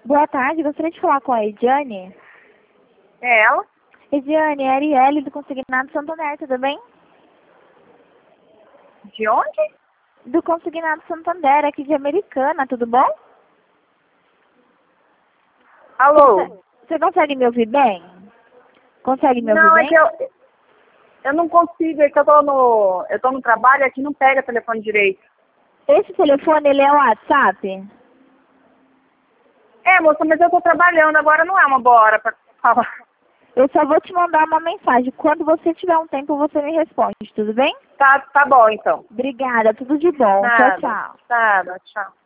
Boa tarde, gostaria de falar com a Ediane. É ela? Ediane, é a Arielle do Consignado Santander, tudo bem? De onde? Do Consignado Santander, aqui de Americana, tudo bom? Alô? Você consegue me ouvir bem? Consegue me ouvir Não, é bem? que eu não consigo, é que eu tô no trabalho, aqui não pega telefone direito. Esse telefone, ele é o WhatsApp? É, moça, mas eu tô trabalhando, agora não é uma boa hora pra falar. Eu só vou te mandar uma mensagem. Quando você tiver um tempo, você me responde, tudo bem? Tá bom, então. Obrigada, tudo de bom. Tchau, Nada, tchau. nada, tchau.